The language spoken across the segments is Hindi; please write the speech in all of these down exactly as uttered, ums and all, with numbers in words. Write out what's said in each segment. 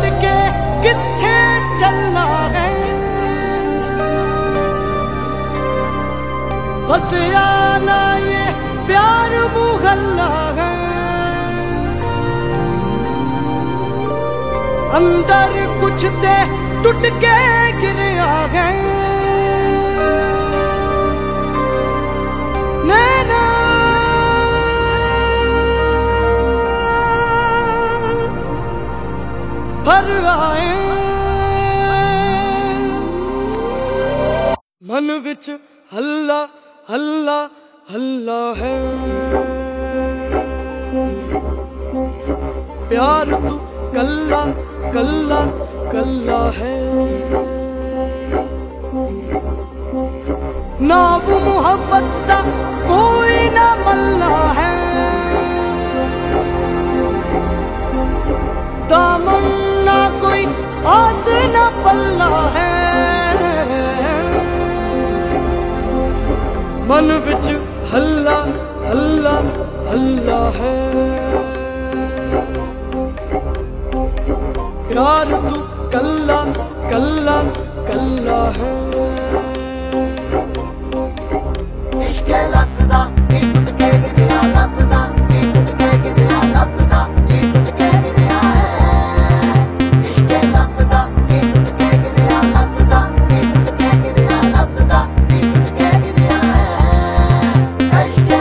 छड़ के किथे चलना है, बस आना ये प्यार मुहल्ला है। अंदर कुछ ते टूट के गिरया है, नैना भर आए मन विच हल्ला हल्ला हल्ला है। प्यार तू कल्ला कल्ला कल्ला है, ना वो मोहब्बत दा कोई ना मल्ला है। दामन ना कोई आस ना पल्ला है, मन विच हल्ला हल्ला हल्ला है। प्यार तू कल्ला कल्ला कल्ला है। इश्क लफ्ज़ दा नी टुट के गिरया, लफ्ज़ दा नी टुट के गिरया, लफ्ज़ दा नी टुट के गिरया है। इश्क लफ्ज़ दा नी टुट के गिरया, लफ्ज़ दा नी टुट के गिरया, लफ्ज़ दा नी टुट के गिरया है। इश्क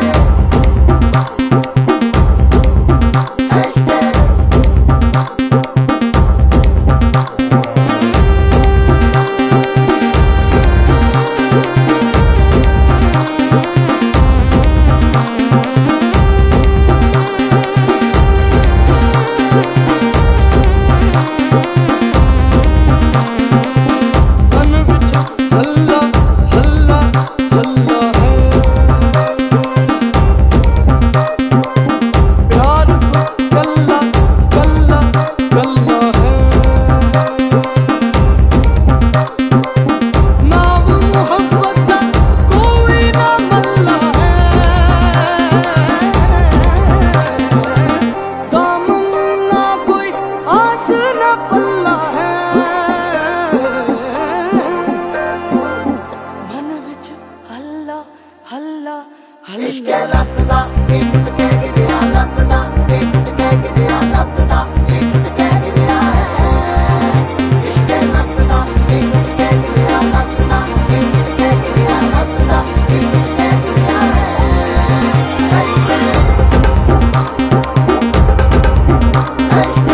लफ्ज़ दा नी टुट के गिरया, लफ्ज़ दा नी टुट के गिरया, लफ्ज़ दा नी टुट के गिरया है। इश्क लफ्ज़ दा नी टुट के गिरया, लफ्ज़ दा नी टुट के गिरया, लफ्ज़ दा नी टुट के गिरया है। इश्क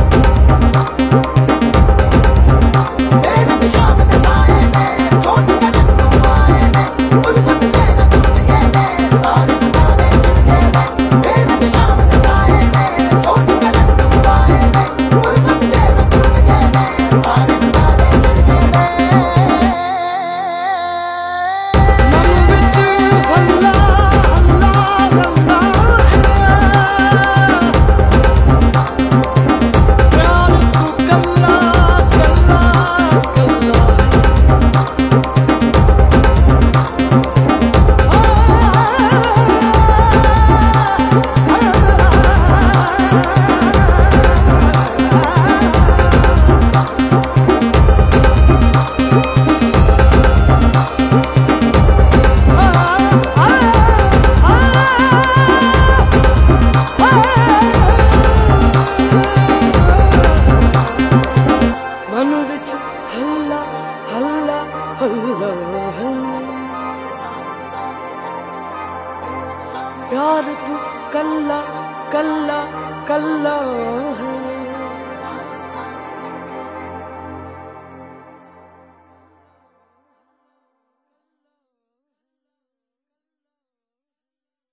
मेरे भी शाम दे साए ने छोड़ के नन्नू आए ने, उल्फत दे न टूट गए ने, सारे सारे चिढ़ गए ने। मेरे भी शाम दे साए ने छोड़ के नन्नू आए ने, उल्फत दे न टूट गए ने, सारे सारे चिढ़ गए ने। मन विच हल्ला हल्ला हल्ला है, प्यार तू कल्ला कल्ला कल्ला मन विच हल्ला हल्ला हल्ला है। प्यार तू कल्ला कल्ला कल्ला है।